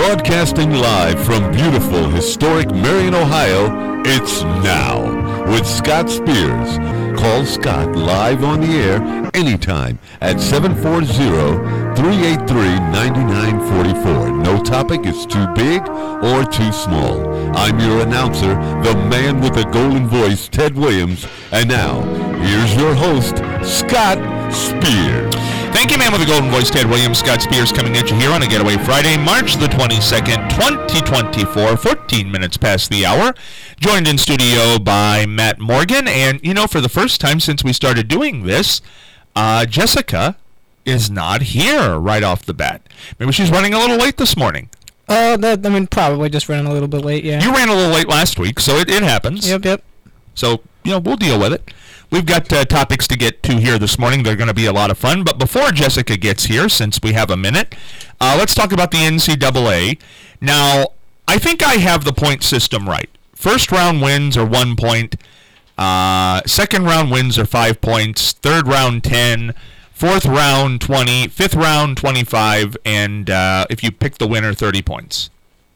Broadcasting live from beautiful, historic Marion, Ohio, it's Now with Scott Spears. Call Scott live on the air anytime at 740-383-9944. No topic is too big or too small. I'm your announcer, the man with the golden voice, Ted Williams. And now, here's your host, Scott Spears. Thank you, man with the golden voice, Ted Williams. Scott Spears coming at you here on a Getaway Friday, March the 22nd, 2024, 14 minutes past the hour. Joined in studio by Matt Morgan. And, you know, for the first time since we started doing this, Jessica is not here right off the bat. Maybe she's running a little late this morning. Probably just running a little bit late, yeah. You ran a little late last week, so it happens. Yep. So, we'll deal with it. We've got topics to get to here this morning. They're going to be a lot of fun. But before Jessica gets here, since we have a minute, let's talk about the NCAA. Now, I think I have the point system right. First round wins are 1 point. Second round wins are 5 points. Third round, 10. Fourth round, 20. Fifth round, 25. And if you pick the winner, 30 points.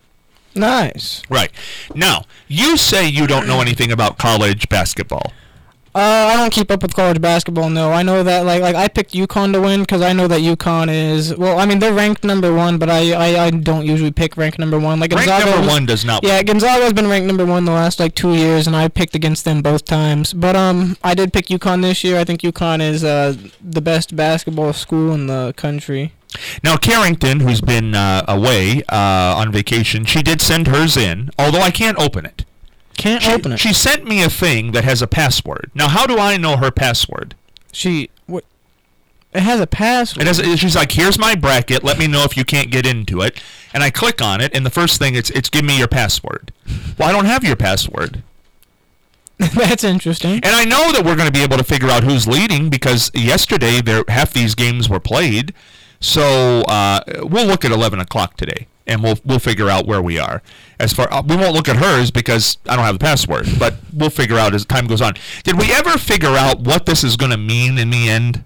Nice. Right. Now, you say you don't know anything about college basketball. I don't keep up with college basketball, no. I know that, like I picked UConn to win because I know that UConn is, they're ranked number one, but I don't usually pick ranked number one. Like Gonzaga ranked number one does not win. Yeah, Gonzaga's been ranked number one the last, 2 years, and I picked against them both times. But I did pick UConn this year. I think UConn is the best basketball school in the country. Now, Carrington, who's been away on vacation, she did send hers in, although I can't open it. Open it. She sent me a thing that has a password. Now, how do I know her password? It has a password. She's like, here's my bracket. Let me know if you can't get into it. And I click on it, and the first thing, it's give me your password. Well, I don't have your password. That's interesting. And I know that we're going to be able to figure out who's leading because yesterday half these games were played. So we'll look at 11 o'clock today, and we'll figure out where we are. We won't look at hers because I don't have the password, but we'll figure out as time goes on. Did we ever figure out what this is going to mean in the end?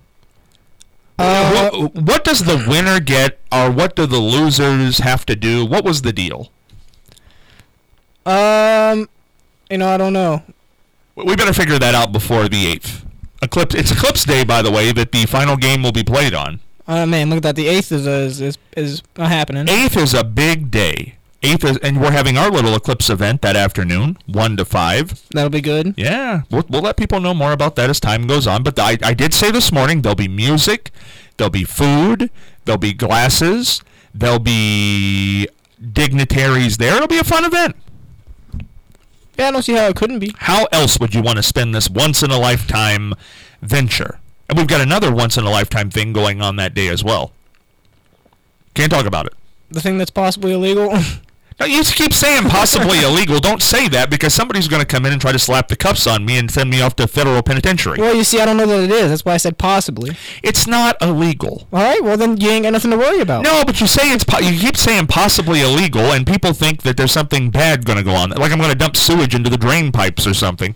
What does the winner get, or what do the losers have to do? What was the deal? I don't know. We better figure that out before the 8th. It's Eclipse Day, by the way, that the final game will be played on. Man, look at that. The 8th is happening. 8th is a big day. And we're having our little eclipse event that afternoon, 1 to 5. That'll be good. Yeah, we'll let people know more about that as time goes on. But I did say this morning there'll be music, there'll be food, there'll be glasses, there'll be dignitaries there. It'll be a fun event. Yeah, I don't see how it couldn't be. How else would you want to spend this once-in-a-lifetime venture? And we've got another once-in-a-lifetime thing going on that day as well. Can't talk about it. The thing that's possibly illegal? No, you keep saying possibly illegal. Don't say that because somebody's going to come in and try to slap the cuffs on me and send me off to federal penitentiary. Well, you see, I don't know that it is. That's why I said possibly. It's not illegal. All right, well, then you ain't got nothing to worry about. No, but you keep saying possibly illegal, and people think that there's something bad going to go on. Like I'm going to dump sewage into the drain pipes or something.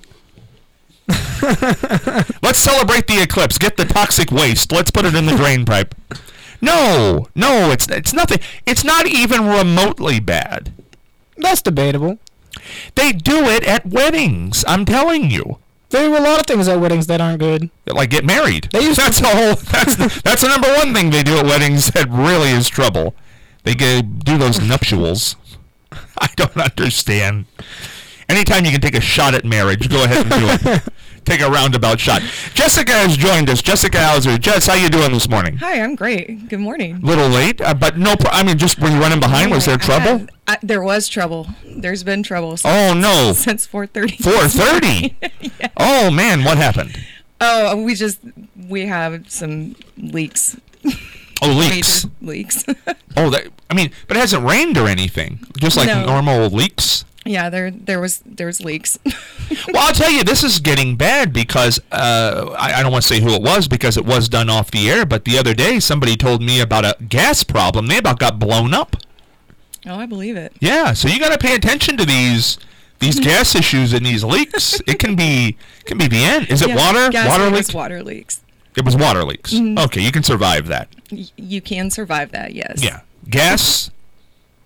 Let's celebrate the eclipse. Get the toxic waste. Let's put it in the drain pipe. No, it's nothing. It's not even remotely bad. That's debatable. They do it at weddings. I'm telling you. There are a lot of things at weddings that aren't good. Like get married. That's the number one thing they do at weddings that really is trouble. They do those nuptials. I don't understand. Anytime you can take a shot at marriage, go ahead and do it. Take a roundabout shot. Jessica has joined us. Jessica Hauser. Jess, how you doing this morning? Hi, I'm great. Good morning. Little late, but no. Just were you running behind? Was there trouble? There was trouble. There's been trouble. Since 4:30. 4:30. Yeah. Oh man, what happened? Oh, we have some leaks. Oh, leaks. Major leaks. But it hasn't rained or anything. Just like normal leaks. Yeah, there was leaks. Well, I'll tell you, this is getting bad because I don't want to say who it was because it was done off the air, but the other day somebody told me about a gas problem. They about got blown up. Oh, I believe it. Yeah, so you got to pay attention to these gas issues and these leaks. It can be the end. Is it water? Water leaks? Water leaks. It was water leaks. Mm-hmm. Okay, you can survive that. You can survive that, yes. Yeah. Gas?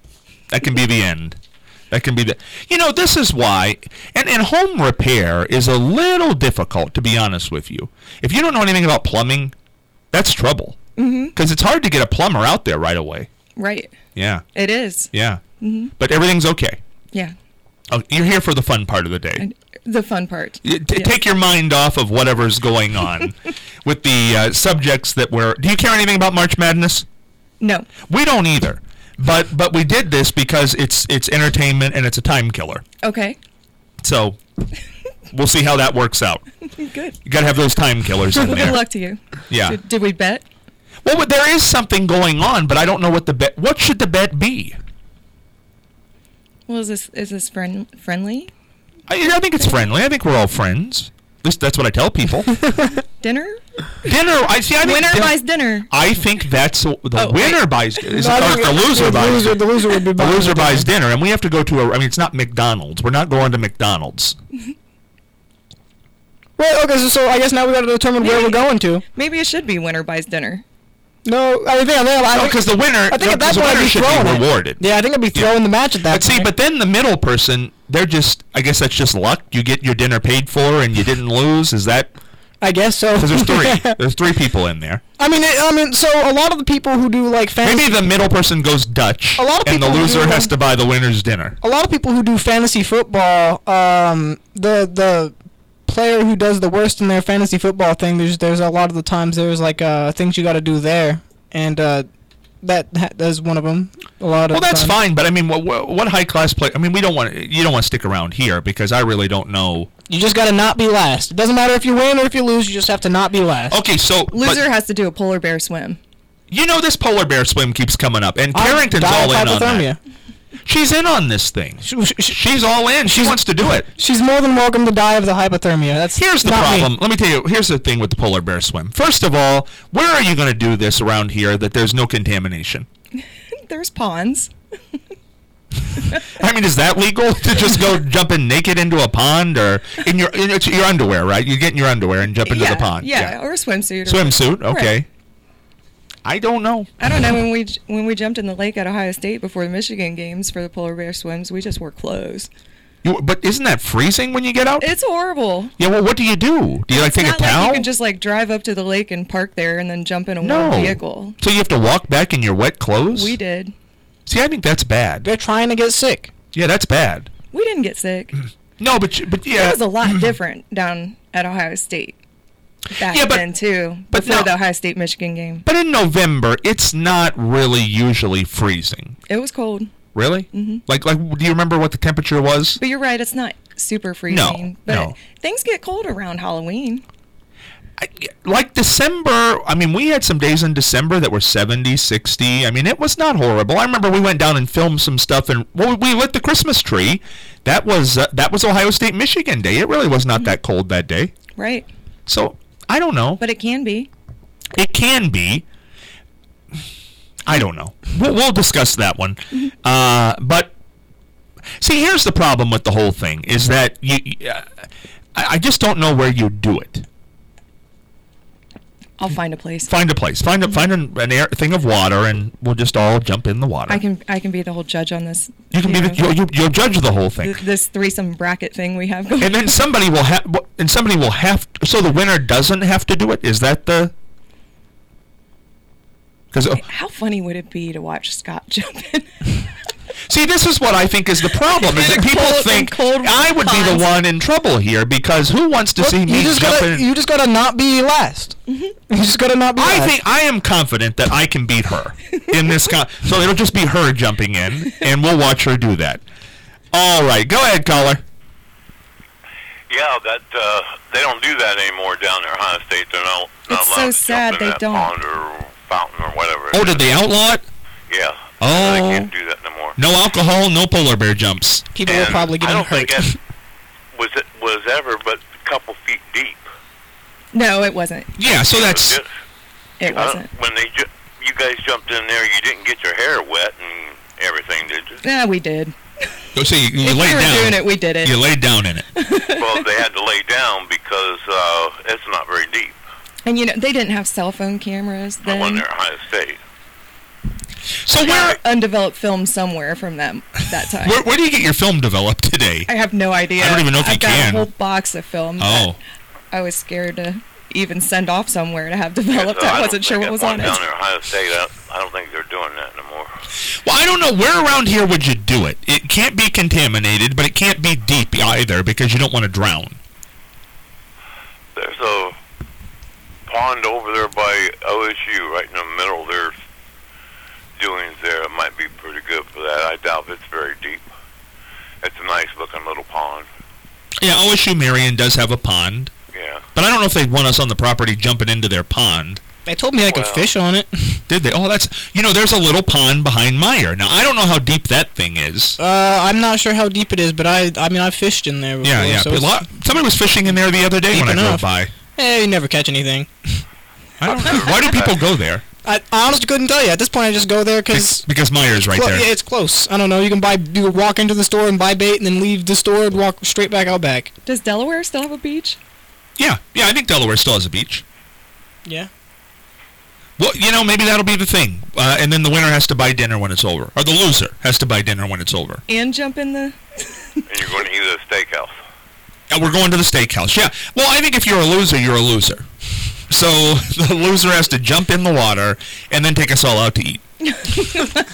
That can be the end. That can be the... this is why... And home repair is a little difficult, to be honest with you. If you don't know anything about plumbing, that's trouble. Because it's hard to get a plumber out there right away. Right. Yeah. It is. Yeah. But everything's okay. Yeah. Oh, you're here for the fun part of the day. The fun part. Take your mind off of whatever's going on with the subjects that were... Do you care anything about March Madness? No. We don't either. But we did this because it's entertainment and it's a time killer. Okay. So we'll see how that works out. Good. You got to have those time killers in there. Good luck to you. Yeah. Did we bet? Well, there is something going on, but I don't know what the bet... What should the bet be? Well, is this friendly? I think it's friendly. I think we're all friends. At least that's what I tell people. Dinner? Dinner. I think winner buys dinner. I think that's the winner buys. The loser buys. The loser would be. The loser buys dinner, and we have to go to it's not McDonald's. We're not going to McDonald's. Well, okay. So I guess now we got to determine where we're going to. Maybe it should be winner buys dinner. No, I think because the winner. I think that's why should be rewarded. Yeah, I think I'd be throwing the match at that. But then the middle person, they're just. I guess that's just luck. You get your dinner paid for, and you didn't lose. Is that? I guess so. Because there's three. There's three people in there. I mean, so a lot of the people who do like fantasy. Maybe the middle person goes Dutch. A lot of and the loser has to buy the winner's dinner. A lot of people who do fantasy football, the player who does the worst in their fantasy football thing, there's a lot of the times there's like things you got to do there, and that's one of them. A lot of. Well, that's fine, but I mean, what high class play? I mean, you don't want to stick around here because I really don't know. You just got to not be last. It doesn't matter if you win or if you lose. You just have to not be last. Okay, so loser has to do a polar bear swim. This polar bear swim keeps coming up, and Carrington's all in on that. She's in on this thing. She's all in. She wants to do it. She's more than welcome to die of the hypothermia. Here's the problem. Let me tell you. Here's the thing with the polar bear swim. First of all, where are you going to do this around here that there's no contamination? There's ponds. I mean, is that legal to just go jumping naked into a pond or in your underwear, right? You get in your underwear and jump into the pond. Yeah, or a swimsuit. Swimsuit, okay. Right. I don't know. When we jumped in the lake at Ohio State before the Michigan games for the polar bear swims, we just wore clothes. But isn't that freezing when you get out? It's horrible. Yeah, well, what do you do? Do you take a towel? You can just drive up to the lake and park there and then jump in a warm vehicle. So you have to walk back in your wet clothes? We did. See, I think that's bad. They're trying to get sick. Yeah, that's bad. We didn't get sick. No, but yeah. It was a lot different down at Ohio State back then, too, before the Ohio State-Michigan game. But in November, it's not really usually freezing. It was cold. Really? Mm-hmm. Like, do you remember what the temperature was? But you're right, it's not super freezing. No. Things get cold around Halloween. Like December, I mean, we had some days in December that were 70, 60. I mean, it was not horrible. I remember we went down and filmed some stuff, and we lit the Christmas tree. That was Ohio State Michigan Day. It really was not that cold that day. Right. So I don't know. But it can be. It can be. I don't know. We'll discuss that one. But see, here's the problem with the whole thing: is that I just don't know where you do it. I'll find a place. Find a place. Find an thing of water, and we'll just all jump in the water. I can be the whole judge on this. You can you'll judge the whole thing. This threesome bracket thing we have going. And then somebody will have. So the winner doesn't have to do it. Is that the? Because how funny would it be to watch Scott jump in? See, this is what I think is the problem. Is that people think I would be the one in trouble here because who wants to see me jump in? You just gotta not be last. You just gotta not be last. I am confident that I can beat her in this. So it'll just be her jumping in, and we'll watch her do that. All right, go ahead, caller. Yeah, they don't do that anymore down there, Ohio State. They're not it's allowed so to sad jump in they that don't. pond or fountain or whatever. Oh, did they outlaw it? Yeah. Oh. They can't do that no more. No alcohol, no polar bear jumps. People will probably get hurt. I don't think that was ever but a couple feet deep. No, it wasn't. Yeah, so that's... It wasn't. When you guys jumped in there, you didn't get your hair wet and everything, did you? Yeah, we did. So you if laid we were down. doing it, we did it. You laid down in it. Well, they had to lay down because it's not very deep. And they didn't have cell phone cameras then. I went there at Ohio State. So where undeveloped film somewhere from that time. Where do you get your film developed today? I have no idea. I don't even know if you can. I got a whole box of film. Oh. I was scared to even send off somewhere to have developed. I wasn't sure what was on it. Down there, Ohio State, I don't think they're doing that anymore. Well, I don't know. Where around here would you do it? It can't be contaminated, but it can't be deep either because you don't want to drown. There's a pond over there by OSU, right in the middle. There's doings there. It might be pretty good for that. I doubt it's very deep. It's a nice-looking little pond. Yeah, OSU Marion does have a pond. Yeah. But I don't know if they'd want us on the property jumping into their pond. They told me I could fish on it. Did they? Oh, there's a little pond behind Meyer. Now, I don't know how deep that thing is. I'm not sure how deep it is, but I fished in there before. Yeah. So somebody was fishing in there the other day when I drove by. Hey, you never catch anything. I don't know. Why do people go there? I honestly couldn't tell you. At this point, I just go there because Meyer's right there. Yeah, it's close. I don't know. You can walk into the store and buy bait, and then leave the store and walk straight back out back. Does Delaware still have a beach? Yeah. I think Delaware still has a beach. Yeah. Well, maybe that'll be the thing. And then the winner has to buy dinner when it's over. Or the loser has to buy dinner when it's over. And jump in the... And you're going to eat at a steakhouse. And we're going to the steakhouse, yeah. Well, I think if you're a loser, you're a loser. So the loser has to jump in the water and then take us all out to eat. Does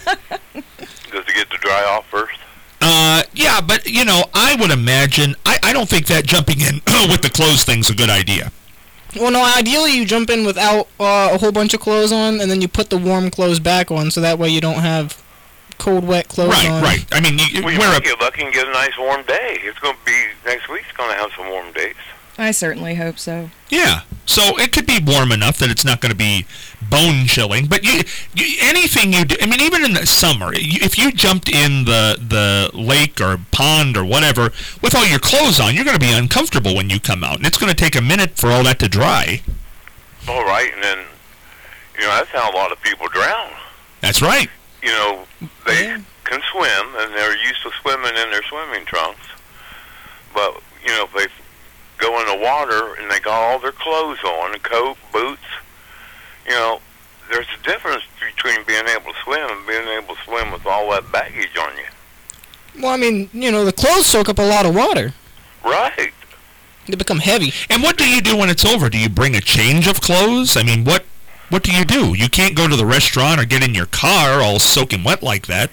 it get to dry off first? Yeah, but, I would imagine... I don't think that jumping in with the clothes thing's a good idea. Well, no, ideally you jump in without a whole bunch of clothes on, and then you put the warm clothes back on, so that way you don't have cold, wet clothes on. Right. I mean, you might get lucky and get a nice warm day. It's going to be, next week's going to have some warm days. I certainly hope so. Yeah, so it could be warm enough that it's not going to be bone-chilling, but anything you do, I mean, even in the summer, if you jumped in the lake or pond or whatever with all your clothes on, you're going to be uncomfortable when you come out, and it's going to take a minute for all that to dry. All right, and then, that's how a lot of people drown. That's right. They can swim, and they're used to swimming in their swimming trunks, but, if they go in the water and they got all their clothes on, a coat, boots, there's a difference between being able to swim and being able to swim with all that baggage on you. Well, I mean, the clothes soak up a lot of water. Right. They become heavy. And what do you do when it's over? Do you bring a change of clothes? I mean, what do you do? You can't go to the restaurant or get in your car all soaking wet like that.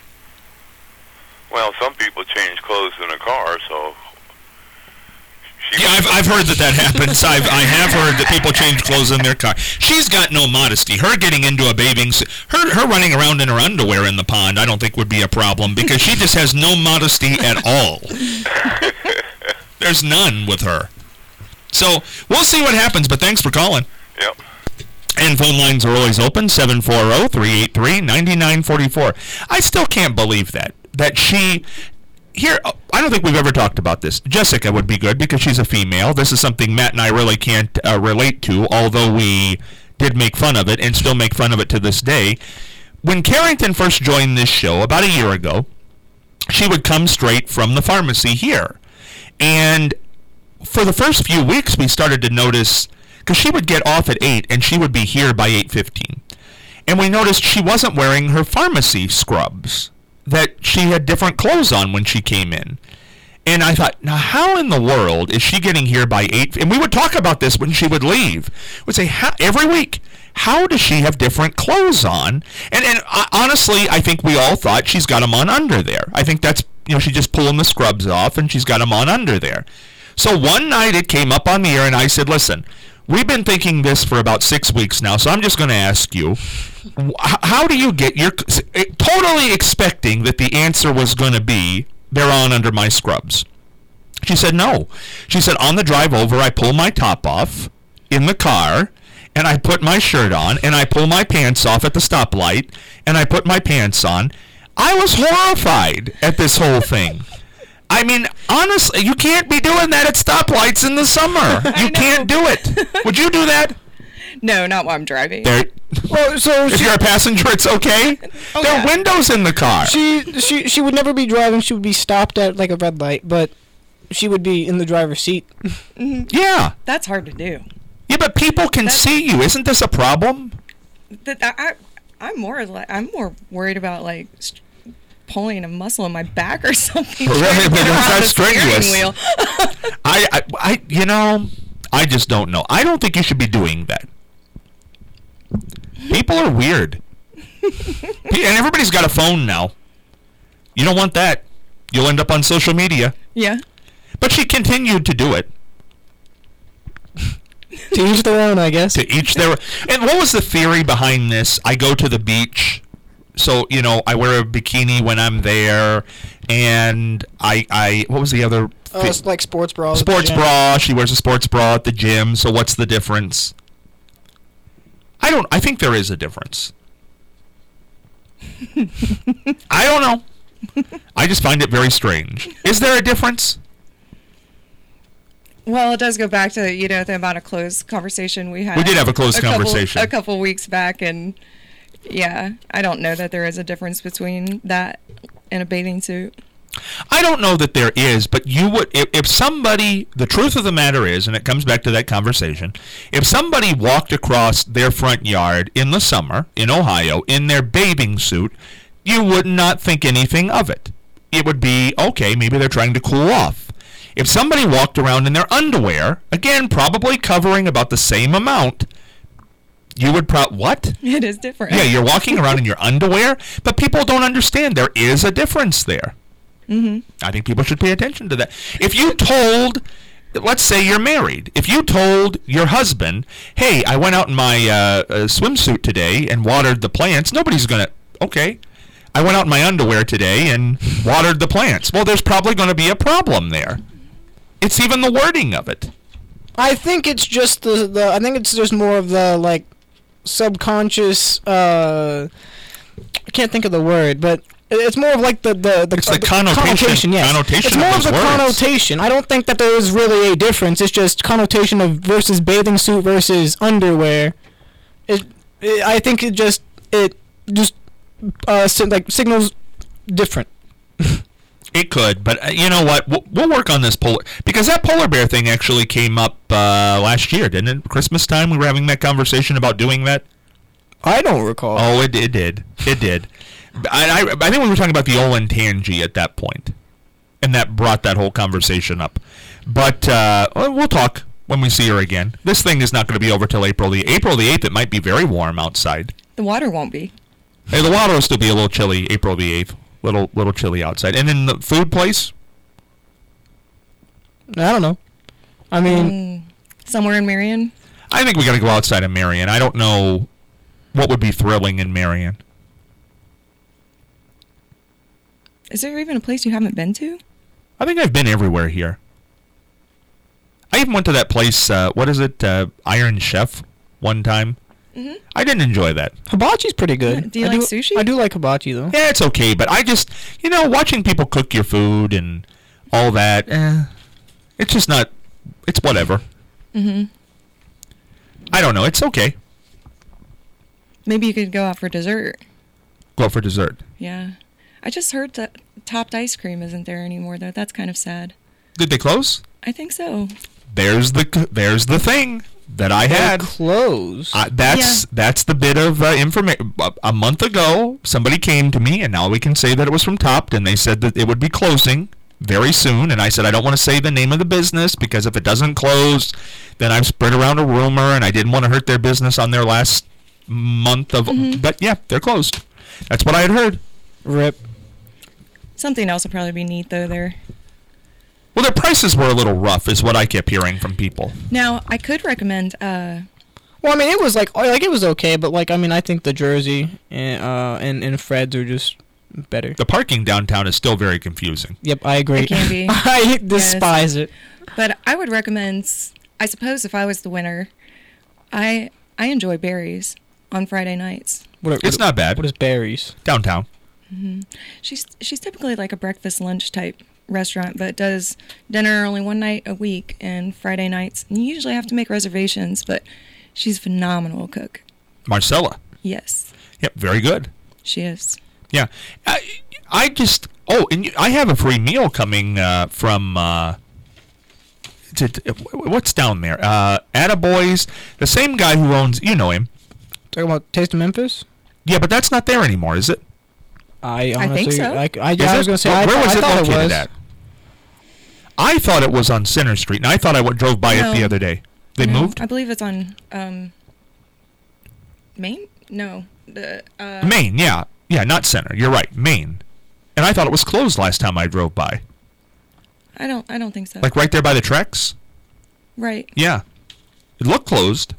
Well, some people change clothes in a car, so... Yeah, I've heard that happens. I have heard that people change clothes in their car. She's got no modesty. Her getting into a bathing suit, her running around in her underwear in the pond, I don't think would be a problem because she just has no modesty at all. There's none with her. So we'll see what happens, but thanks for calling. Yep. And phone lines are always open, 740-383-9944. I still can't believe that she... Here, I don't think we've ever talked about this. Jessica would be good because she's a female. This is something Matt and I really can't relate to, although we did make fun of it and still make fun of it to this day. When Carrington first joined this show about a year ago, she would come straight from the pharmacy here. And for the first few weeks, we started to notice, because she would get off at 8 and she would be here by 8:15. And we noticed she wasn't wearing her pharmacy scrubs, that she had different clothes on when she came in. And I thought, now how in the world is she getting here by 8? And we would talk about this when she would leave. We'd say, every week, how does she have different clothes on? And honestly, I think we all thought she's got them on under there. I think that's, she's just pulling the scrubs off and she's got them on under there. So one night it came up on the air and I said, listen, we've been thinking this for about 6 weeks now, so I'm just going to ask you, how do you get your... Totally expecting that the answer was going to be, they're on under my scrubs. She said, no. She said, on the drive over, I pull my top off in the car, and I put my shirt on, and I pull my pants off at the stoplight, and I put my pants on. I was horrified at this whole thing. I mean, honestly, you can't be doing that at stoplights in the summer. You can't do it. Would you do that? No, not while I'm driving. Well, so if you're a passenger, it's okay. There are windows in the car. She would never be driving. She would be stopped at like a red light, but she would be in the driver's seat. Mm-hmm. Yeah. That's hard to do. Yeah, but people can see you. Isn't this a problem? I'm more worried about like pulling a muscle in my back or something. Really? That's strenuous. I just don't know. I don't think you should be doing that. People are weird. And everybody's got a phone now. You don't want that. You'll end up on social media. Yeah. But she continued to do it. To each their own, I guess. To each their own. And what was the theory behind this? I go to the beach, so, I wear a bikini when I'm there, and I what was the other? It's like sports bra. Sports bra. She wears a sports bra at the gym, so what's the difference? I think there is a difference. I don't know. I just find it very strange. Is there a difference? Well, it does go back to, the amount of closed conversation we had. We did have a closed conversation. A couple weeks back, and yeah, I don't know that there is a difference between that and a bathing suit. I don't know that there is, but you would, if somebody, the truth of the matter is, and it comes back to that conversation, if somebody walked across their front yard in the summer in Ohio in their bathing suit, you would not think anything of it. It would be, okay, maybe they're trying to cool off. If somebody walked around in their underwear, again, probably covering about the same amount, you would what? It is different. Yeah, you're walking around in your underwear, but people don't understand there is a difference there. Mm-hmm. I think people should pay attention to that. If you told, let's say you're married, if you told your husband, hey, I went out in my swimsuit today and watered the plants, nobody's going to, okay. I went out in my underwear today and watered the plants. Well, there's probably going to be a problem there. It's even the wording of it. I think it's just I think it's just more of the, like, subconscious, I can't think of the word, but it's more of like the connotation. Yes. Connotation. It's more of the words. connotation. I don't think that there is really a difference. It's just connotation of versus bathing suit versus underwear. I think it just signals different. It could, but you know what? We'll work on this because that polar bear thing actually came up last year, didn't it? Christmas time, we were having that conversation about doing that. I don't recall. Oh, it did. It did. I think we were talking about the Olentangy at that point, and that brought that whole conversation up. But we'll talk when we see her again. This thing is not going to be over till April the 8th. It might be very warm outside. The water won't be. Hey, the water will still be a little chilly April the 8th. Little chilly outside. And in the food place? I don't know. I mean... somewhere in Marion? I think we got to go outside of Marion. I don't know what would be thrilling in Marion. Is there even a place you haven't been to? I think I've been everywhere here. I even went to that place, what is it, Iron Chef, one time. Mm-hmm. I didn't enjoy that. Hibachi's pretty good. Do you like sushi? I do like hibachi, though. Yeah, it's okay, but I just, watching people cook your food and all that, it's just not, it's whatever. Mm-hmm. I don't know, it's okay. Maybe you could go out for dessert. Go out for dessert. Yeah. I just heard that Topped ice cream isn't there anymore, though. That's kind of sad. Did they close? I think so. There's the thing that I had. Closed. That's the bit of information. A month ago, somebody came to me, and now we can say that it was from Topped, and they said that it would be closing very soon. And I said I don't want to say the name of the business because if it doesn't close, then I've spread around a rumor, and I didn't want to hurt their business on their last month of. Mm-hmm. But yeah, they're closed. That's what I had heard. Rip. Something else will probably be neat though there. Well, their prices were a little rough, is what I kept hearing from people. Now, I could recommend. Well, I mean, it was like it was okay, but like I mean, I think the Jersey and Fred's are just better. The parking downtown is still very confusing. Yep, I agree. It can be. I despise it. But I would recommend. I suppose if I was the winner, I enjoy Barry's on Friday nights. It's not bad. What is Barry's? Downtown. Mm-hmm. She's typically like a breakfast lunch type restaurant, but does dinner only one night a week and Friday nights. And you usually have to make reservations, but she's a phenomenal cook. Marcella. Yes. Yep, very good. She is. Yeah. I just... Oh, and I have a free meal coming from... what's down there? Attaboy's. The same guy who owns... You know him. Talking about Taste of Memphis? Yeah, but that's not there anymore, is it? I honestly, think so. I Is was it? gonna say, Where I was it thought located it was. at? I thought it was on Center Street, and I thought I drove by it the No. other day. They No, moved? I believe it's on Maine. No, the Maine, yeah. Yeah, not Center. You're right, Maine. And I thought it was closed last time I drove by. I don't think so. Like right there by the tracks? Right. Yeah. It looked closed.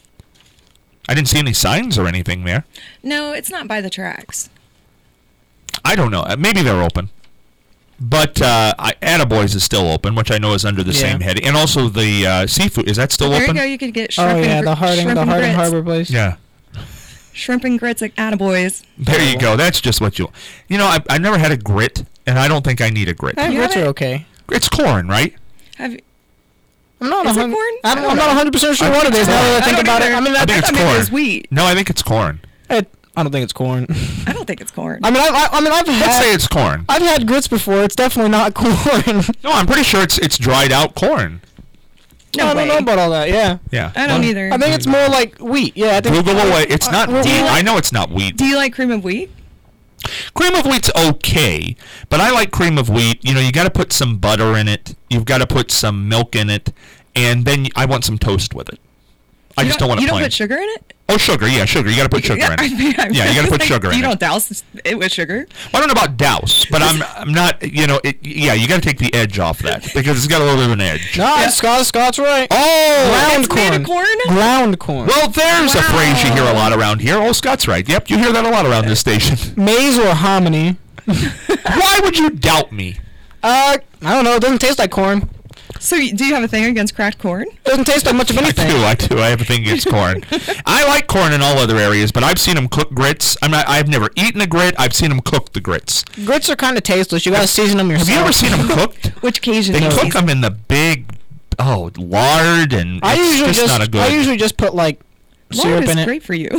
I didn't see any signs or anything there. No, it's not by the tracks. I don't know. Maybe they're open. But Attaboys is still open, which I know is under the Yeah. same head. And also the seafood, is that still There open? you go. You could get shrimp Oh and yeah, the shrimp and Harding grits. Harbor place. Yeah. Shrimp and grits like Attaboys. There you go. That's just what you... You know, I've never had a grit, and I don't think I need a grit. Hey, You grits have are it? okay. It's corn, right? Have you, I'm not Is it 100 corn? I'm not 100% sure what it is. Now that I think about it, I mean, I think it's thought maybe corn. it was wheat. No, I think it's corn. I don't think it's corn. I don't think it's corn. I mean, I've Let's say had it's corn. I've had grits before. It's definitely not corn. No, I'm pretty sure it's dried out corn. no I don't know way. about all that. Yeah, Yeah. I don't either. I think it's more like wheat. Yeah, I think Google away. It's not well, wheat. well, I know it's not wheat. Do you like cream of wheat? Cream of wheat's okay, but I like cream of wheat. You know, you got to put some butter in it. You've got to put some milk in it, and then I want some toast with it. I just don't want it You don't plain. put sugar in it? Oh, sugar. Yeah, sugar. You got to put sugar in it. Yeah, you got to put sugar in You it. don't douse it with sugar. Well, I don't know about douse, but I'm not. You know, yeah, you got to take the edge off that because it's got a little bit of an edge. No, Scott's right. Oh, Ground It's made of corn? Ground corn. well, there's a phrase you hear a Wow. lot around here. Oh, Scott's right. Yep, you hear that a lot around this station. Maize or hominy. Why would you doubt me? I don't know. It doesn't taste like corn. So do you have a thing against cracked corn? It doesn't taste like much of anything. I do. I have a thing against corn. I like corn in all other areas, but I've seen them cook grits. I've never eaten a grit. I've seen them cook the grits. Grits are kind of tasteless. You gotta season them yourself. Have you ever seen them cooked? Which Cajun? They do you cook use? them in the big, lard, and I it's usually just not a good. I usually just put like syrup Lard is in it. great for you.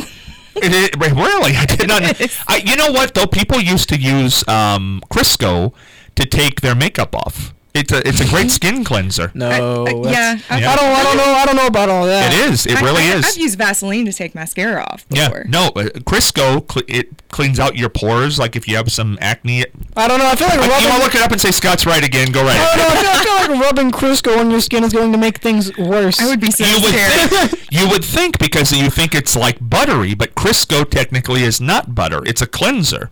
Really, I did not. Yes. You know what though? People used to use Crisco to take their makeup off. It's a great skin cleanser. No. yeah. I don't know about all that. It is. It really is. I've used Vaseline to take mascara off before. Yeah. No, Crisco it cleans out your pores. Like if you have some acne. I don't know. I feel like You want to rubbing. look it up and say Scott's right again. Go right I don't ahead. know. I feel like rubbing Crisco on your skin is going to make things worse. I would be so You would scared. think, you would think because you think it's like buttery, but Crisco technically is not butter. It's a cleanser.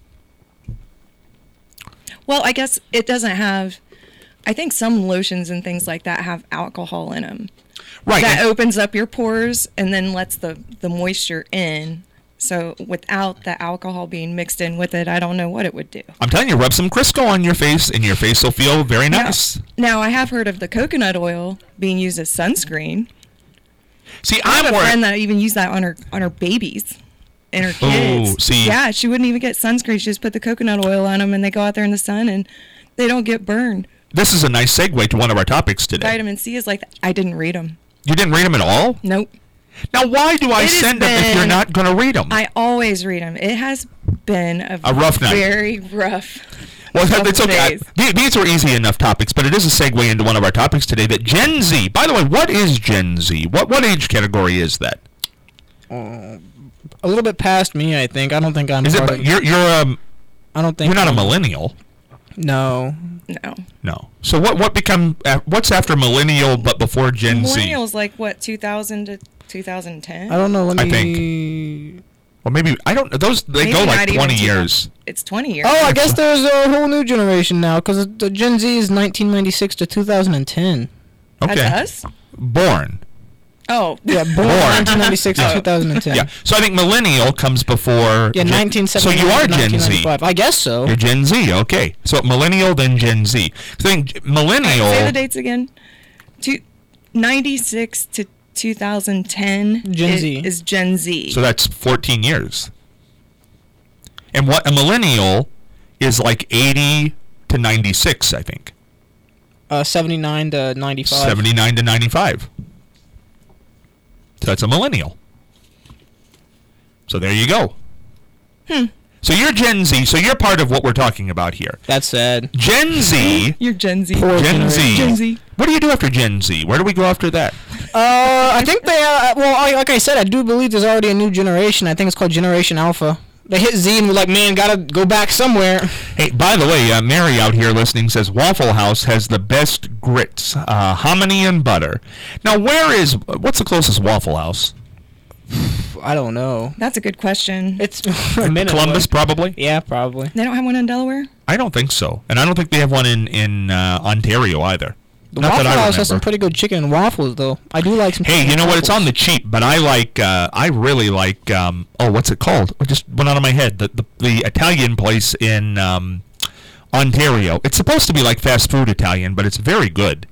Well, I guess it doesn't have. I think some lotions and things like that have alcohol in them. Right. That and- opens up your pores and then lets the moisture in. So without the alcohol being mixed in with it, I don't know what it would do. I'm telling you, rub some Crisco on your face, and your face will feel very nice. Now, I have heard of the coconut oil being used as sunscreen. See, I have I'm a friend worried. that even used that on her babies and her Oh, kids. see. Yeah, she wouldn't even get sunscreen. She just put the coconut oil on them, and they go out there in the sun, and they don't get burned. This is a nice segue to one of our topics today. Vitamin C is like that. I didn't read them. You didn't read them at all? Nope. Now, why do I It has send them if you're been- not going to read them? I always read them. It has been a rough night. very rough. Well, it's couple okay. days. These are easy enough topics, but it is a segue into one of our topics today. That Gen Z. By the way, what is Gen Z? What age category is that? a little bit past me, I think. I don't think I'm. Is part it? of- You're I don't think you're not a I'm- millennial. No. No. No. So what's after millennial but before Gen Z? Millennials like what, 2000 to 2010? I don't know. Let I me. Well, maybe I don't. Those they Maybe go like not even 20 2000. years. It's 20 years. Oh, I guess there's a whole new generation now because the Gen Z is 1996 to 2010. Okay. That's us? Born. Oh. Yeah, born Born. 1996 to Oh. 2010. Yeah. So I think millennial comes before. Yeah, Gen- 1979 So you are to Gen Z. 1995. I guess so. You're Gen Z. Okay. So millennial then Gen Z. So I think millennial. Say the dates again. 96 to 2010 Gen Z. is Gen Z. So that's 14 years. And what a millennial is like 80 to 96, I think. 79 to 95. 79 to 95. So that's a millennial. So there you go. So you're Gen Z. So you're part of what we're talking about here. That's sad. Gen Z. You're Gen Z. Poor Gen Z. generation. Gen Z. What do you do after Gen Z? Where do we go after that? I think they. Like I said, I do believe there's already a new generation. I think it's called Generation Alpha. They hit Z and were like, man, gotta go back somewhere. Hey, by the way, Mary out here listening says Waffle House has the best grits, hominy and butter. Now, what's the closest Waffle House? I don't know. That's a good question. It's a minute Columbus, away. probably? Yeah, probably. They don't have one in Delaware? I don't think so. And I don't think they have one in Ontario either. The Not Waffle that I House has remember. some pretty good chicken and waffles, though. I do like some. Hey, chicken you know and what? It's on waffles. the cheap, but I really like, what's it called? It just went out of my head. The Italian place in Ontario. It's supposed to be like fast food Italian, but it's very good.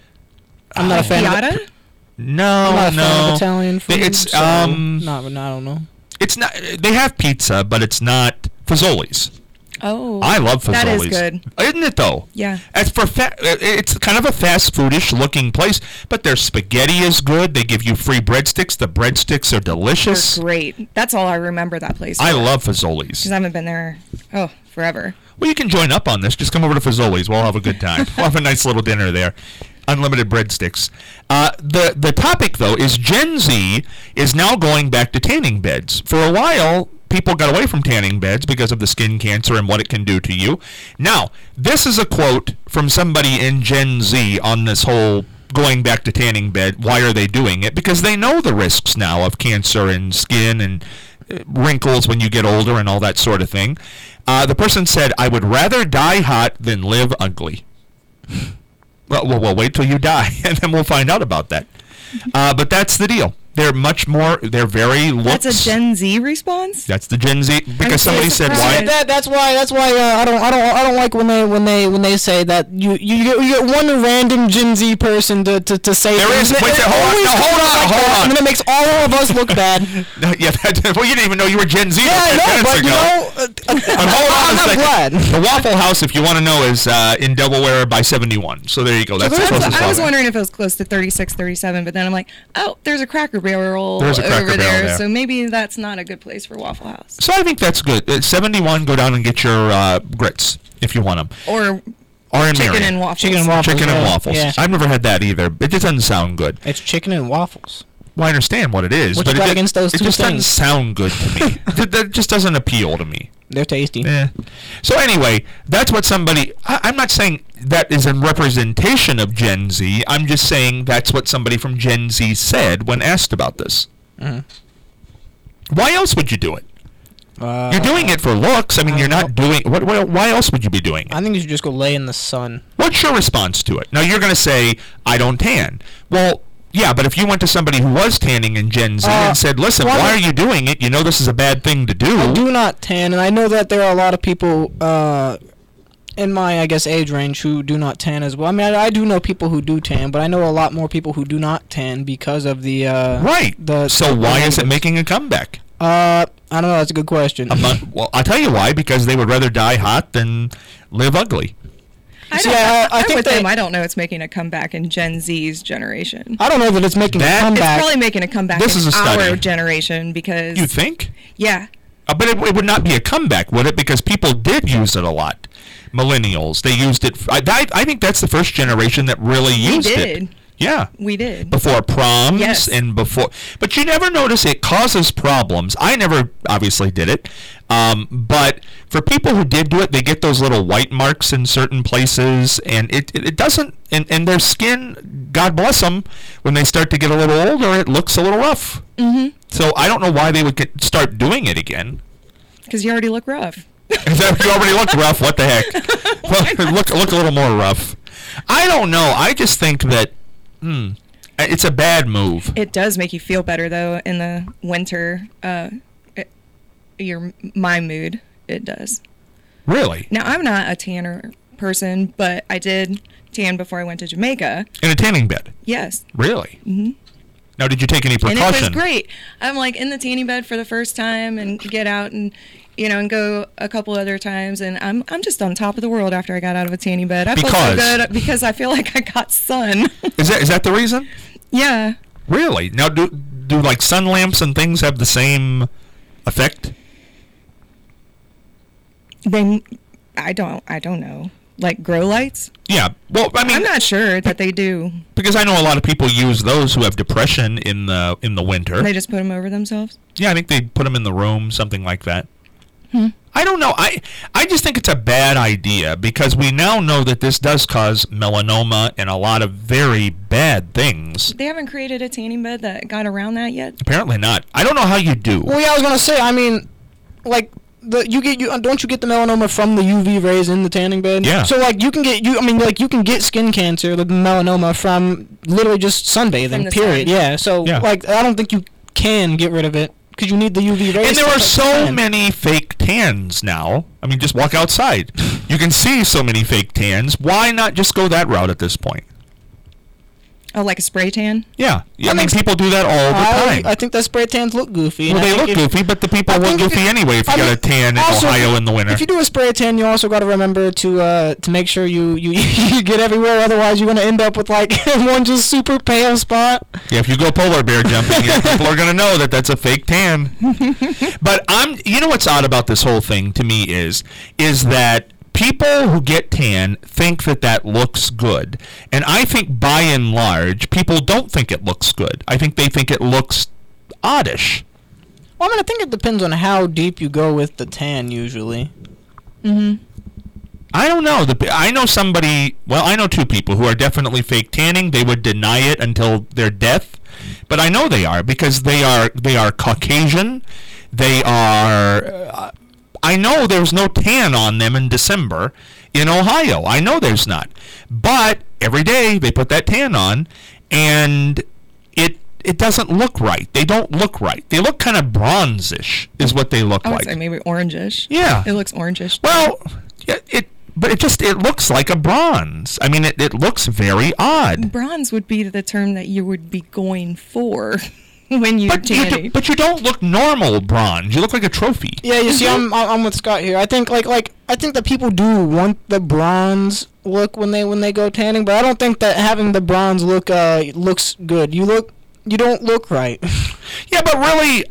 I'm not a fan of Piata? No, I'm not a no. fan of Italian food. It's, so I don't know. It's not. They have pizza, but it's not Fazoli's. Oh. I love Fazoli's. That is good. Isn't it, though? Yeah. As for it's kind of a fast foodish looking place, but their spaghetti is good. They give you free breadsticks. The breadsticks are delicious. They're great. That's all I remember that place. I for. love Fazoli's. Because I haven't been there, forever. Well, you can join up on this. Just come over to Fazoli's. We'll have a good time. We'll have a nice little dinner there. Unlimited breadsticks. The topic, though, is Gen Z is now going back to tanning beds. For a while, people got away from tanning beds because of the skin cancer and what it can do to you. Now, this is a quote from somebody in Gen Z on this whole going back to tanning bed. Why are they doing it? Because they know the risks now of cancer and skin and wrinkles when you get older and all that sort of thing. The person said, I would rather die hot than live ugly. Well, we'll wait till you die, and then we'll find out about that. But that's the deal. They're much more. They're very looks. That's a Gen Z response? That's the Gen Z because so somebody said why. surprised. That's why I don't like when they say that you get one random Gen Z person to say There is- things. wait, It hold on, always no, hold comes on, like hold that, on. and then it makes all of us look bad. No, yeah, well, you didn't even know you were Gen Z. Yeah, I 10 know, minutes but ago. But hold on I'm a second. glad. The Waffle House, if you want to know, is in Delaware by 71. So there you go. That's the That's closest what, I was one. wondering if it was close to 36, 37, but then I'm like, oh, there's a Cracker Barrel There's a Cracker over Barrel there, there. so maybe that's not a good place for Waffle House. So I think that's good. At 71, go down and get your grits if you want them. Or Or in chicken Marion. and waffles. Chicken and waffles. Chicken and yeah, waffles. Yeah. I've never had that either. It just doesn't sound good. It's chicken and waffles. Well, I understand what it is, What but you got it, against those it two just doesn't things? sound good to me. That just doesn't appeal to me. They're tasty. Eh. So anyway, that's what somebody. I'm not saying that is a representation of Gen Z. I'm just saying that's what somebody from Gen Z said when asked about this. Mhm. Why else would you do it? You're doing it for looks. I mean, you're not doing. Why else would you be doing it? I think you should just go lay in the sun. What's your response to it? Now, you're going to say, I don't tan. Well, yeah, but if you went to somebody who was tanning in Gen Z and said, listen, well, why are you doing it? You know this is a bad thing to do. I do not tan, and I know that there are a lot of people in my, I guess, age range who do not tan as well. I mean, I do know people who do tan, but I know a lot more people who do not tan because of the Right. So why is it making a comeback? I don't know. That's a good question. Well, I'll tell you why. Because they would rather die hot than live ugly. See, I I'm think with they- them. I don't know it's making a comeback in Gen Z's generation. I don't know that it's making That- a It's comeback. probably making a comeback This in is a study. our generation because You think? yeah, But it would not be a comeback, would it? Because people did use it a lot. Millennials, they used it. I think that's the first generation that really used it. did. Yeah. we did. Before proms Yes. and before, but you never notice it causes problems. I never obviously did it, but for people who did do it, they get those little white marks in certain places, and it doesn't. And their skin, God bless them, when they start to get a little older, it looks a little rough. Mm-hmm. So I don't know why they would start doing it again. Because you already look rough. If you already look rough, what the heck? Well, look a little more rough. I don't know. I just think that it's a bad move. It does make you feel better though in the winter. My mood. It does. Really? Now I'm not a tanner person, but I did tan before I went to Jamaica. In a tanning bed? Yes. Really? Mm-hmm. Now, did you take any precaution? And it was great. I'm like in the tanning bed for the first time and get out and and go a couple other times, and I'm just on top of the world after I got out of a tanning bed. I felt so good because I feel like I got sun. Is that the reason? Yeah. Really? Now, do like sun lamps and things have the same effect? I don't know. Like grow lights? Yeah. Well, I mean, I'm not sure that they do. because I know a lot of people use those who have depression in the winter. They just put them over themselves? Yeah, I think they put them in the room, something like that. Hmm. I don't know. I just think it's a bad idea because we now know that this does cause melanoma and a lot of very bad things. They haven't created a tanning bed that got around that yet? Apparently not. I don't know how you do. Well, yeah, I was gonna say. I mean, like don't you get the melanoma from the UV rays in the tanning bed? Yeah. So like you can get skin cancer, the melanoma from literally just sunbathing. From the Period. sun. Yeah. So Yeah. like I don't think you can get rid of it because you need the UV rays. And there to are protect the so tan. many fake tans now. I mean, just walk outside. You can see so many fake tans. Why not just go that route at this point? Oh, like a spray tan? Yeah. I mean, makes- people do that all the time. I think that spray tans look goofy. Well, and I they think look if- goofy, but the people I look think if goofy you- anyway if you I got mean, a tan in also, Ohio in the winter. If you do a spray tan, you also got to remember to make sure you you get everywhere. Otherwise, you're gonna end up with like one just super pale spot. Yeah, if you go polar bear jumping, yeah, people are going to know that that's a fake tan. But you know what's odd about this whole thing to me is that people who get tan think that looks good. And I think by and large, people don't think it looks good. I think they think it looks oddish. Well, I mean, I think it depends on how deep you go with the tan. Usually, Mm-hmm. I don't know. I know two people who are definitely fake tanning. They would deny it until their death. But I know they are because they are Caucasian. They are... I know there's no tan on them in December in Ohio. I know there's not. But every day they put that tan on, and it doesn't look right. They don't look right. They look kind of bronzish is what they look I would like. say maybe orangish. Yeah. It looks orangish. Well, yeah, it looks like a bronze. I mean, it looks very odd. Bronze would be the term that you would be going for when you tanning. But you don't look normal bronze. You look like a trophy. yeah. You see, I'm with Scott here. I think I think that people do want the bronze look when they go tanning, but I don't think that having the bronze look looks good. You don't look right. Yeah, but really,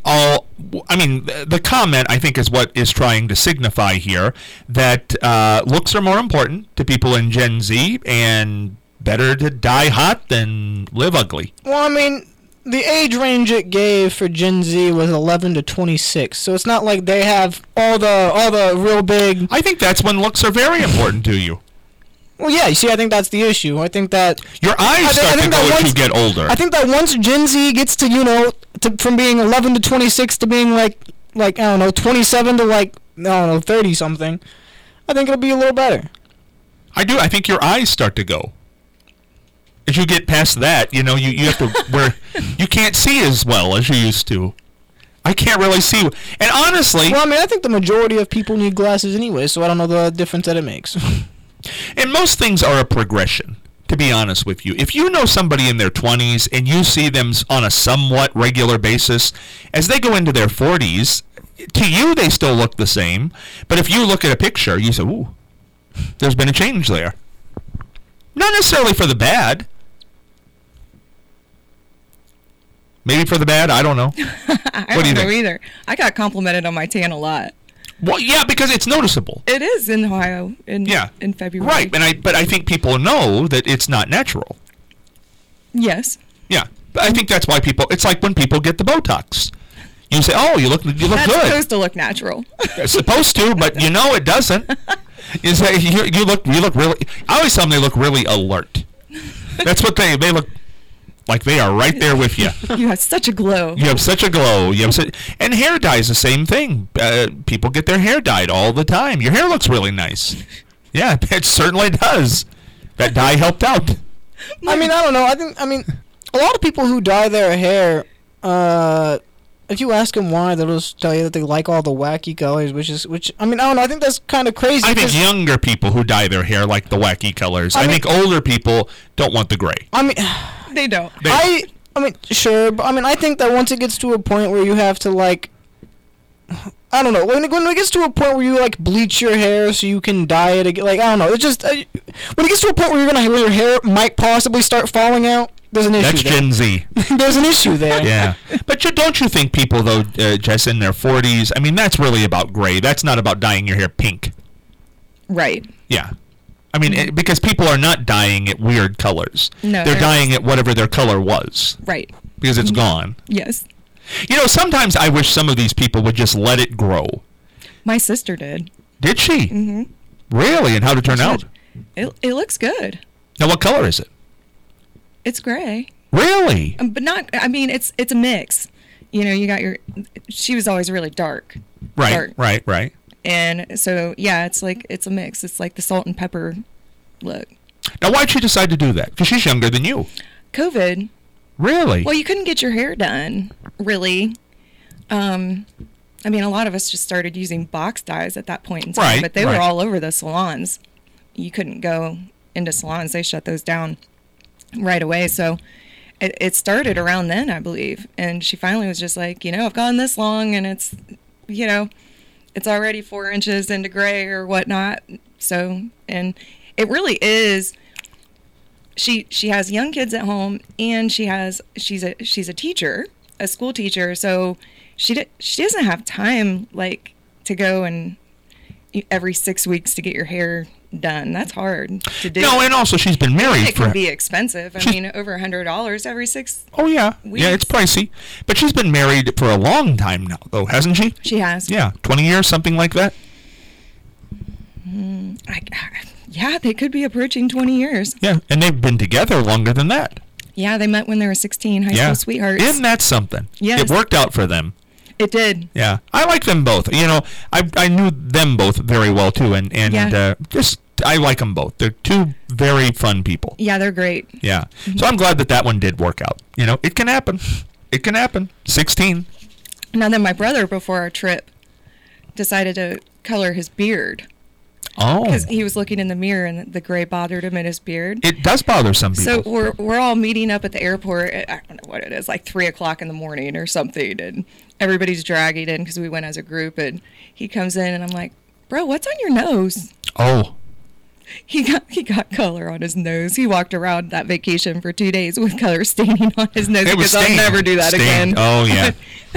the comment, I think, is what is trying to signify here, that looks are more important to people in Gen Z, and better to die hot than live ugly. Well, I mean, the age range it gave for Gen Z was 11 to 26, so it's not like they have all the real big. I think that's when looks are very important to you. Well, yeah. You see, I think that's the issue. I think that Your eyes start to go as you get older. I think that once Gen Z gets to from being 11 to 26 to being like I don't know 27 to like I don't know 30 something, I think it'll be a little better. I do. I think your eyes start to go. As you get past that, you have to where you can't see as well as you used to. I can't really see. And honestly, Well, I mean, I think the majority of people need glasses anyway, so I don't know the difference that it makes. and most things are a progression, to be honest with you. If you know somebody in their 20s and you see them on a somewhat regular basis, as they go into their 40s, to you they still look the same. But if you look at a picture, you say, ooh, there's been a change there. Not necessarily for the bad. Maybe for the bad, I don't know. I What do you don't know think? either. I got complimented on my tan a lot. Well, yeah, because it's noticeable. It is in Ohio in February. Right, but I think people know that it's not natural. Yes. Yeah, but I think that's why it's like when people get the Botox. You say, "Oh, you look That's good." supposed to look natural. It's supposed to, but it doesn't. You say you look really. I always tell them they look really alert. That's what they look like. They are right there with you. You have such a glow. You have such a glow. And hair dye is the same thing. People get their hair dyed all the time. Your hair looks really nice. Yeah, it certainly does. That dye helped out. I mean, I don't know. I mean, a lot of people who dye their hair, if you ask them why, they'll just tell you that they like all the wacky colors, which I mean, I don't know. I think that's kind of crazy. I think younger people who dye their hair like the wacky colors. I think older people don't want the gray. I mean, They don't. I mean, sure, but I mean, I think that once it gets to a point where you have to like, I don't know, when it gets to a point where you like bleach your hair so you can dye it again, like I don't know, it's just when it gets to a point where your hair might possibly start falling out, there's an issue. That's there. Gen Z. There's an issue there. Yeah. But don't you think people, though, Jess, in their 40s, I mean, that's really about gray. That's not about dyeing your hair pink. Right. Yeah. I mean, because people are not dyeing it weird colors. No, they're they're dyeing it whatever their color was. Right. Because it's gone. Yes. You know, sometimes I wish some of these people would just let it grow. My sister did. Did she? Mm-hmm. Really? And how did it turn out? It looks good. Now, what color is it? It's gray. Really? But not, I mean, it's a mix. You know, you got she was always really dark. Right, right. And so, yeah, it's a mix. It's like the salt and pepper look. Now, why'd she decide to do that? Because she's younger than you. COVID. Really? Well, you couldn't get your hair done, really. I mean, a lot of us just started using box dyes at that point in time, Right, but they right. were all over the salons. You couldn't go into salons. They shut those down right away. So it started around then, I believe. And she finally was just like, you know, I've gone this long and it's, you know, it's already 4 inches into gray or whatnot. So, and it really is. She has young kids at home, and she's a teacher, a school teacher. So she doesn't have time like to go and every 6 weeks to get your hair done. That's hard to do. No, and also she's been married it can be expensive. I mean, over $100 every 6. Oh yeah, weeks. yeah, it's pricey. But she's been married for a long time now, though, hasn't she? She has. Yeah, 20 years, something like that. Yeah, they could be approaching 20 years. Yeah, and they've been together longer than that. Yeah, they met when they were 16, high Yeah, school sweethearts. Isn't that something? Yes. It worked out for them. It did. Yeah, I like them both. You know, I knew them both very well too, and Yeah. just I like them both. They're two very fun people. Yeah, they're great. Yeah, so I'm glad that one did work out. You know, it can happen. It can happen. 16. Now then, my brother, before our trip, decided to color his beard Oh, because he was looking in the mirror and the gray bothered him in his beard. it does bother some people. So we're all meeting up at the airport at, I don't know what it is, like 3:00 in the morning or something, and everybody's dragging in because we went as a group. And he comes in, and I'm like, "Bro, what's on your nose?" Oh, He got color on his nose. He walked around that vacation for 2 days with color staining on his nose it was because I'll stained. never do that Stained. again. Oh yeah.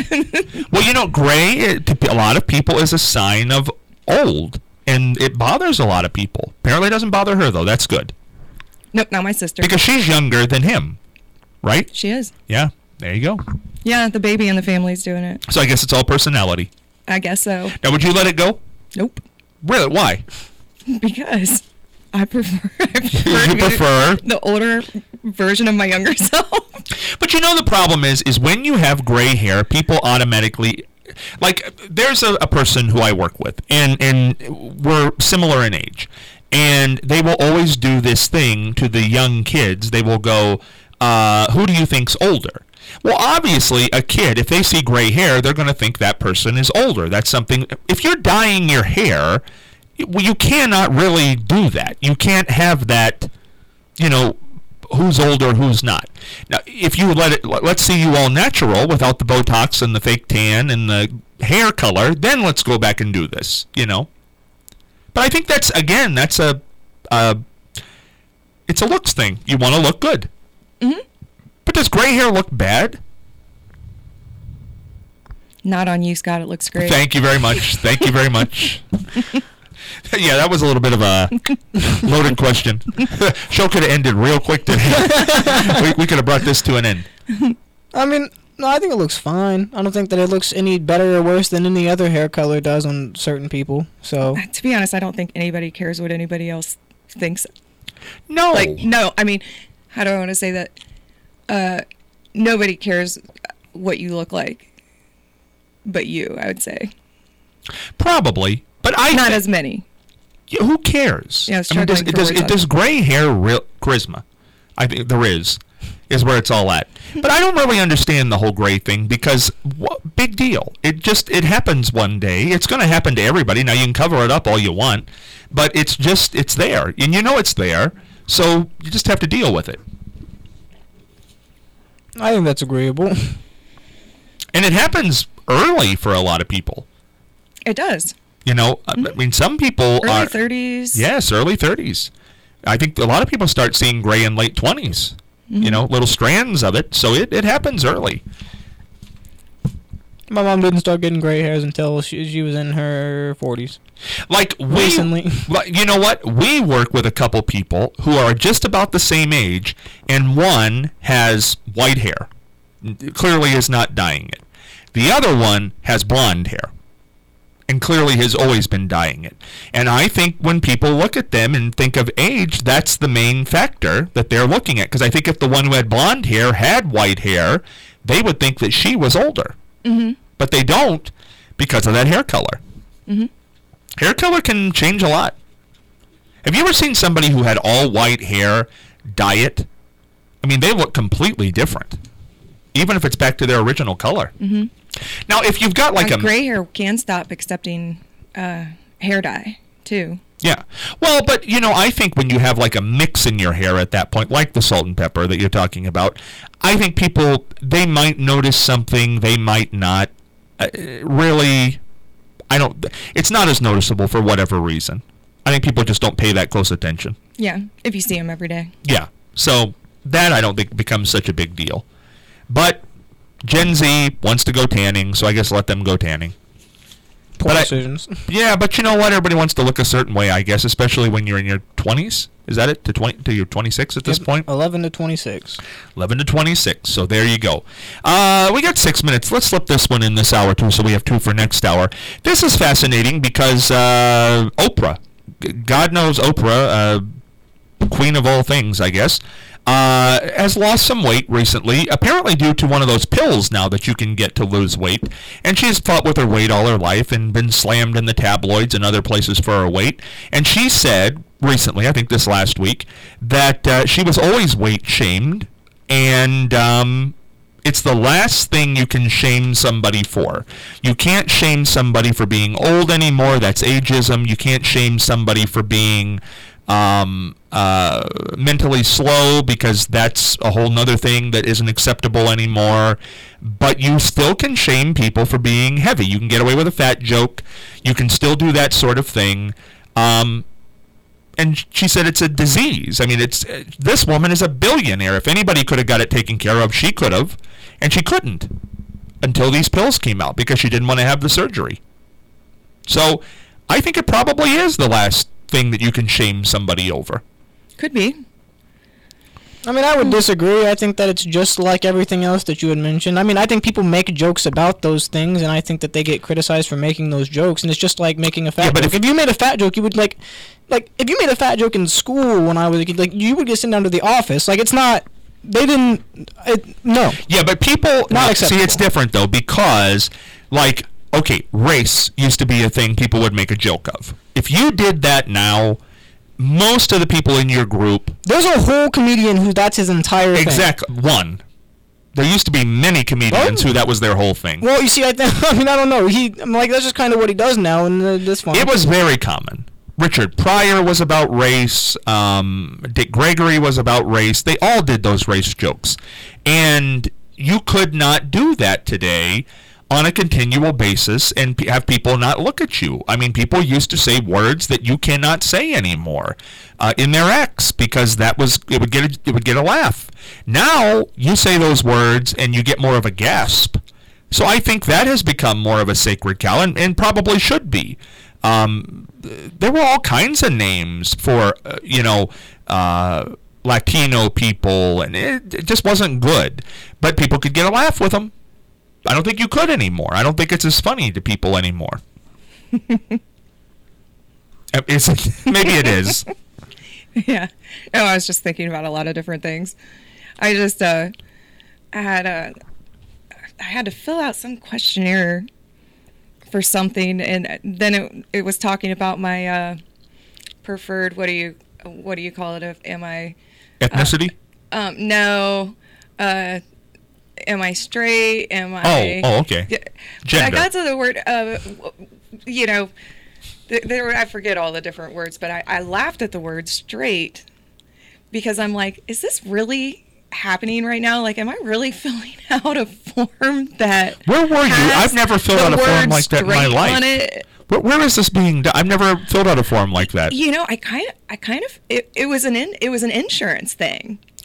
Well, you know, gray to a lot of people is a sign of old, and it bothers a lot of people. Apparently, it doesn't bother her though. That's good Nope, not my sister. because she's younger than him, right? She is. Yeah. There you go. Yeah, the baby in the family's doing it. So I guess it's all personality. I guess so. Now, would you let it go? Nope. Really? Why? Because I prefer You to be prefer? the older version of my younger self. But you know the problem is when you have gray hair, people automatically, like there's a person who I work with, and we're similar in age, and they will always do this thing to the young kids. They will go, who do you think's older? Well, obviously, a kid, if they see gray hair, they're going to think that person is older. That's something, if you're dyeing your hair, you cannot really do that. You can't have that, you know, who's older, who's not. Now, if you let it, let's see you all natural without the Botox and the fake tan and the hair color, then let's go back and do this, you know. But I think that's it's a looks thing. You want to look good. Mm-hmm. But does gray hair look bad? Not on you, Scott. It looks great. Thank you very much. Thank you very much. Yeah, that was a little bit of a loaded question. Show could have ended real quick today. we could have brought this to an end. I mean, no, I think it looks fine. I don't think that it looks any better or worse than any other hair color does on certain people. So To be honest, I don't think anybody cares what anybody else thinks. No. Like, no, I mean, how do I want to say that? Nobody cares what you look like but you, I would say. Probably. But Not as many. Yeah, who cares? Yeah, I mean, does gray hair charisma? I think there is where it's all at. But I don't really understand the whole gray thing because what big deal? It happens one day. It's going to happen to everybody. Now you can cover it up all you want, but it's there, and you know it's there. So you just have to deal with it. I think that's agreeable. And it happens early for a lot of people. It does. You know, I mean, some people Early are 30s. Yes, early 30s. I think a lot of people start seeing gray in late 20s. You know, little strands of it. So it happens early. My mom didn't start getting gray hairs until she was in her 40s. Like Recently. You know what? We work with a couple people who are just about the same age, and one has white hair. Clearly is not dyeing it. The other one has blonde hair, and clearly has always been dyeing it. And I think when people look at them and think of age, that's the main factor that they're looking at. Because I think if the one who had blonde hair had white hair, they would think that she was older. Mm-hmm. But they don't because of that hair color. Mm-hmm. Hair color can change a lot. Have you ever seen somebody who had all white hair dye it? I mean, they look completely different, even if it's back to their original color. Mm-hmm. Now, if you've got like gray hair can stop accepting hair dye too. Yeah. Well, but, I think when you have like a mix in your hair at that point, like the salt and pepper that you're talking about, I think people, they might notice something, they might not. Really, it's not as noticeable for whatever reason. I think people just don't pay that close attention. Yeah, if you see them every day. Yeah. So that I don't think becomes such a big deal. But Gen Z wants to go tanning, so I guess let them go tanning. Poor decisions. Yeah, but you know what? Everybody wants to look a certain way, I guess, especially when you're in your 20s. Is that it? To you're 26 at this point? 11 to 26. 11 to 26. So there you go. We got 6 minutes. Let's slip this one in this hour, too, so we have 2 for next hour. This is fascinating because Oprah, God knows Oprah, queen of all things, I guess, has lost some weight recently, apparently due to one of those pills now that you can get to lose weight. And she's fought with her weight all her life and been slammed in the tabloids and other places for her weight. And she said recently, I think this last week, that she was always weight shamed, and it's the last thing you can shame somebody for. You can't shame somebody for being old anymore. That's ageism. You can't shame somebody for being mentally slow, because that's a whole nother thing that isn't acceptable anymore. But you still can shame people for being heavy. You can get away with a fat joke. You can still do that sort of thing. And she said it's a disease. I mean, this woman is a billionaire. If anybody could have got it taken care of, she could have, and she couldn't until these pills came out because she didn't want to have the surgery. So I think it probably is the last thing that you can shame somebody over. Could be. I mean, I would disagree. I think that it's just like everything else that you had mentioned. I mean, I think people make jokes about those things, and I think that they get criticized for making those jokes, and it's just like making a fat joke. If you made a fat joke, you would like if you made a fat joke in school when I was a kid, like, you would get sent down to the office. Like, it's not, they didn't, no. Yeah, but people, not acceptable. See, it's different, though, because, like, okay, race used to be a thing people would make a joke of. If you did that now, most of the people in your group... There's a whole comedian who that's his entire thing. Exactly. One. There used to be many comedians who that was their whole thing. Well, you see, I don't know. I'm like, that's just kind of what he does now, and this fun. It was very common. Richard Pryor was about race. Dick Gregory was about race. They all did those race jokes. And you could not do that today on a continual basis and have people not look at you. I mean, people used to say words that you cannot say anymore in their acts because it would get a laugh. Now you say those words and you get more of a gasp. So I think that has become more of a sacred cow, and probably should be. There were all kinds of names for Latino people, and it just wasn't good. But people could get a laugh with them. I don't think you could anymore. I don't think it's as funny to people anymore. Maybe it is. Yeah. No, I was just thinking about a lot of different things. I just I had to fill out some questionnaire for something, and then it was talking about my preferred, what do you call it? Am I ethnicity? No. Am I straight? Am I... Oh, okay. Gender. I got to the word, I forget all the different words, but I laughed at the word straight because I'm like, is this really happening right now? Like, am I really filling out a form that... Where were you? I've never filled out a form like that in my life. On it? Where is this being done? I've never filled out a form like that. I kind of... It was an insurance thing.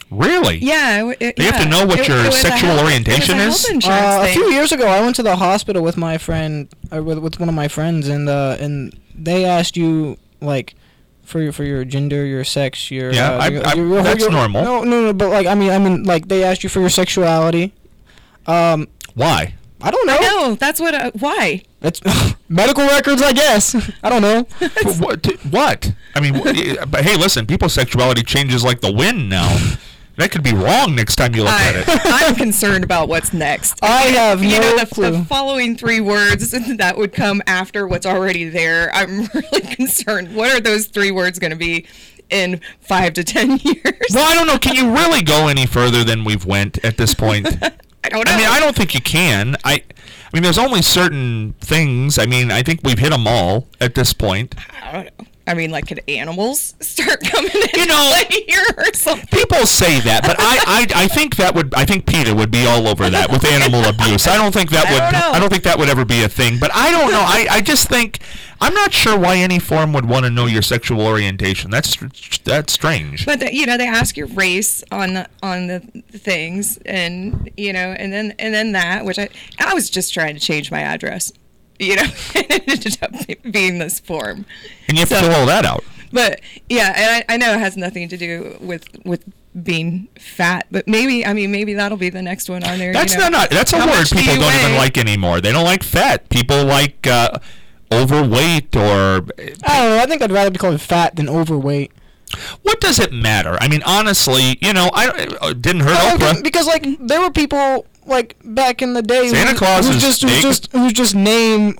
Really? Yeah. They have to know what your sexual orientation is? A few years ago, I went to the hospital with my friend, with one of my friends, and they asked you, like, for your gender, your sex, your that's normal. No, but like I mean, like they asked you for your sexuality. Why? I don't know. I know. That's what. Why? It's medical records, I guess. I don't know. What? I mean, but hey, listen, people's sexuality changes like the wind now. That could be wrong next time you look at it. I'm concerned about what's next. I have no clue. The following 3 words that would come after what's already there, I'm really concerned. What are those 3 words going to be in 5 to 10 years? Well, I don't know. Can you really go any further than we've went at this point? I don't know. I mean, I don't think you can. I mean, there's only certain things. I mean, I think we've hit them all at this point. I don't know. I mean, like, could animals start coming in play here or something? People say that, but I think I think PETA would be all over that with animal abuse. I don't think that would ever be a thing. But I don't know. I just think I'm not sure why any forum would want to know your sexual orientation. That's strange. But they ask your race on the things, and and then that, which I was just trying to change my address. It ended up being this form. And you have to fill all that out. But, yeah, and I know it has nothing to do with being fat, but maybe that'll be the next one on there. That's that's a word people don't even like anymore. They don't like fat. People like overweight or... I don't know. I think I'd rather be called fat than overweight. What does it matter? I mean, honestly, it didn't hurt Oprah. Because, like, there were people... Like back in the day, Santa Claus who just name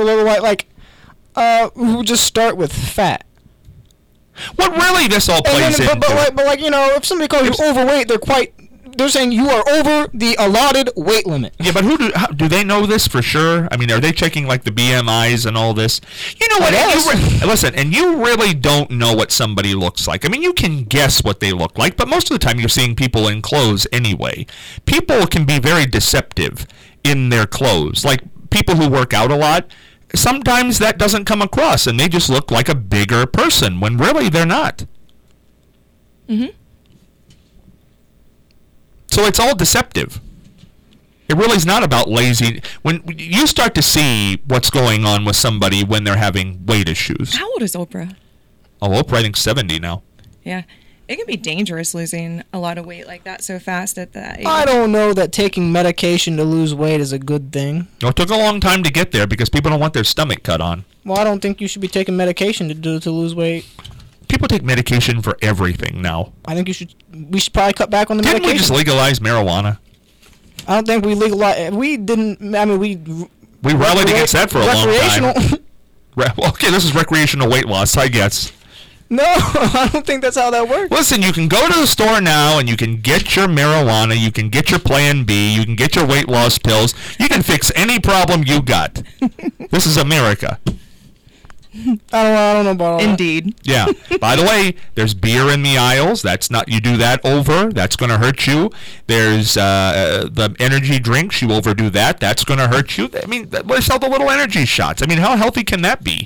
who just start with fat. What really this all plays into? But if somebody calls you overweight, they're saying you are over the allotted weight limit. Yeah, but how do they know this for sure? I mean, are they checking like the BMIs and all this? You know what? Listen, and you really don't know what somebody looks like. I mean, you can guess what they look like, but most of the time you're seeing people in clothes anyway. People can be very deceptive in their clothes. Like people who work out a lot, sometimes that doesn't come across, and they just look like a bigger person when really they're not. Mm-hmm. So it's all deceptive. It really is not about lazy. When you start to see what's going on with somebody when they're having weight issues. How old is Oprah? Oh, Oprah, I think 70 now. Yeah. It can be dangerous losing a lot of weight like that so fast at that age. I don't know that taking medication to lose weight is a good thing. Well, it took a long time to get there because people don't want their stomach cut on. Well, I don't think you should be taking medication to lose weight. People take medication for everything now. I think we should probably cut back on the medication. Didn't we just legalize marijuana? I don't think we legalized. We didn't. I mean, we rallied against that for a long time. Okay, this is recreational weight loss, I guess. No, I don't think that's how that works. Listen, you can go to the store now and you can get your marijuana, you can get your Plan B, you can get your weight loss pills. You can fix any problem you got. This is America. I don't know about all Indeed. that. Yeah. By the way, there's beer in the aisles. That's not, you do that over, that's going to hurt you. There's the energy drinks. You overdo that, that's going to hurt you. I mean, they sell the little energy shots. I mean, how healthy can that be?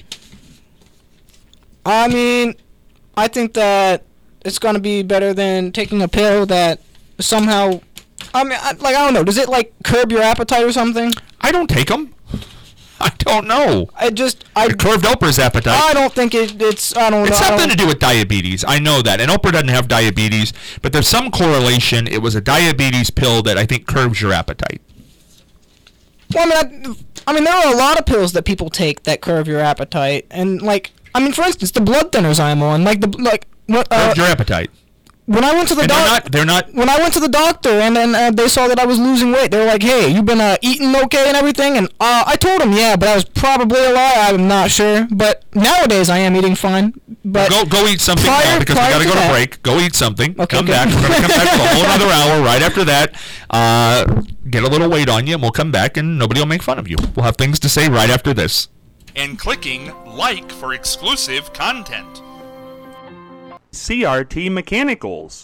I mean, I think that it's going to be better than taking a pill that somehow, I mean, I don't know. Does it, like, curb your appetite or something? I don't take them. I don't know. It curved Oprah's appetite. I don't think it's, I don't know. It's something to do with diabetes. I know that. And Oprah doesn't have diabetes, but there's some correlation. It was a diabetes pill that I think curbs your appetite. Well, I mean, there are a lot of pills that people take that curb your appetite. And, like, I mean, for instance, the blood thinners I'm on, curbs your appetite. When I went to the doctor, they're not. When I went to the doctor and they saw that I was losing weight, they were like, "Hey, you've been eating okay and everything." And I told them, "Yeah, but that was probably a lie. I'm not sure." But nowadays, I am eating fine. But go eat something now because we got to go to break. Go eat something. Okay, come back. We're going to come back for a whole other hour. Right after that, get a little weight on you, and we'll come back, and nobody will make fun of you. We'll have things to say right after this. And clicking like for exclusive content. CRT Mechanicals,